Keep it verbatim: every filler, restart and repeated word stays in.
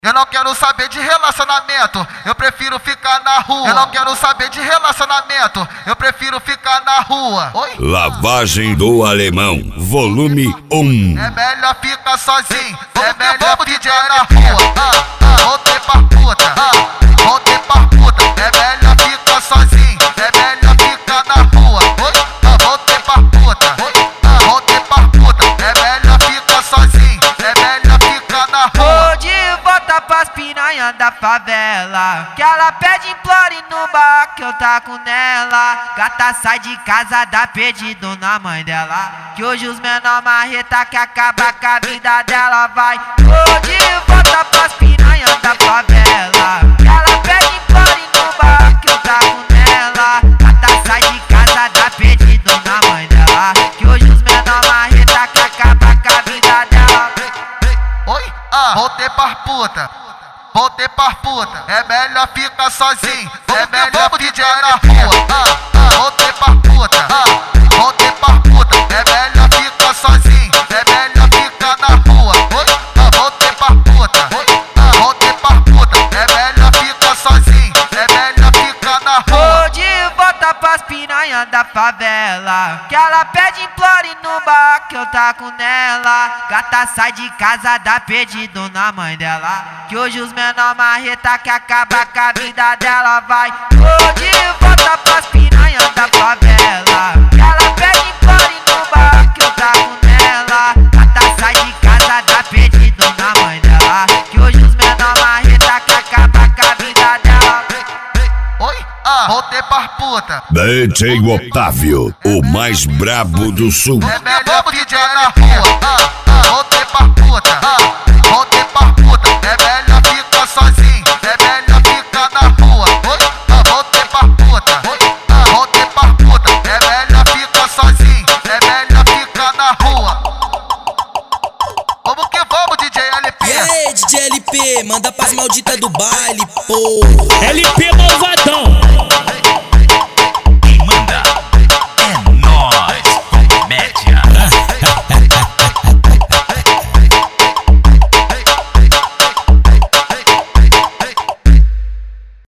Eu não quero saber de relacionamento, eu prefiro ficar na rua. Eu não quero saber de relacionamento, eu prefiro ficar na rua. Oi? Lavagem do Alemão, volume um. É melhor ficar sozinho, é melhor D J na rua. Ah, ah, voltei pra puta, ah, voltei pra puta. É melhor ficar sozinho, é melhor ficar na rua. Oi? Ah, voltei pra puta, ah, voltei pra puta. É melhor ficar sozinho, é melhor ficar na rua. Volta pras piranha da favela, que ela pede implore no bar que eu taco nela. Gata sai de casa, dá pedido na mãe dela, que hoje os menor marreta que acaba com a vida dela. Vai, tô de volta pras piranha da favela, que ela pede implore no bar que eu taco nela. Gata sai de casa, dá pedido na mãe dela, que hoje os menor marreta que acaba com a vida dela. Oi? Ah, voltei pra puta, voltei pra puta. É melhor ficar sozinho, é melhor D J na rua. Ah, ah, voltei pra puta, ah, voltei pra puta. É melhor ficar sozinho, é melhor ficar na rua. Oi? Ah, voltei pra puta, ah, voltei pra puta. É melhor ficar sozinho, é melhor ficar na rua. Tô de volta pras piranha da favela, que ela pede implore no bar que eu taco nela. Gata sai de casa, dá pedido na mãe dela, que hoje os menor marreta que acaba com a vida dela. Vai, tô de volta pras piranha da favela, que ela pede implore no bar que eu taco nela. Gata sai de casa, dá pedido na mãe dela, que hoje os menor marreta que acaba com a vida dela. Oi? Ah, voltei pra puta. D J Otávio, o mais brabo do sul. É melhor D J na rua. Ah, ah, voltei pra puta, ah, voltei pra puta. É melhor ficar sozinho, é melhor ficar na rua. Oi? Ah, voltei pra puta, ah, voltei pra puta. É melhor ficar sozinho, é melhor ficar na rua. Vamos que vamos, D J L P. E aí, D J L P, manda pras malditas do baile, pô. L P malvadão.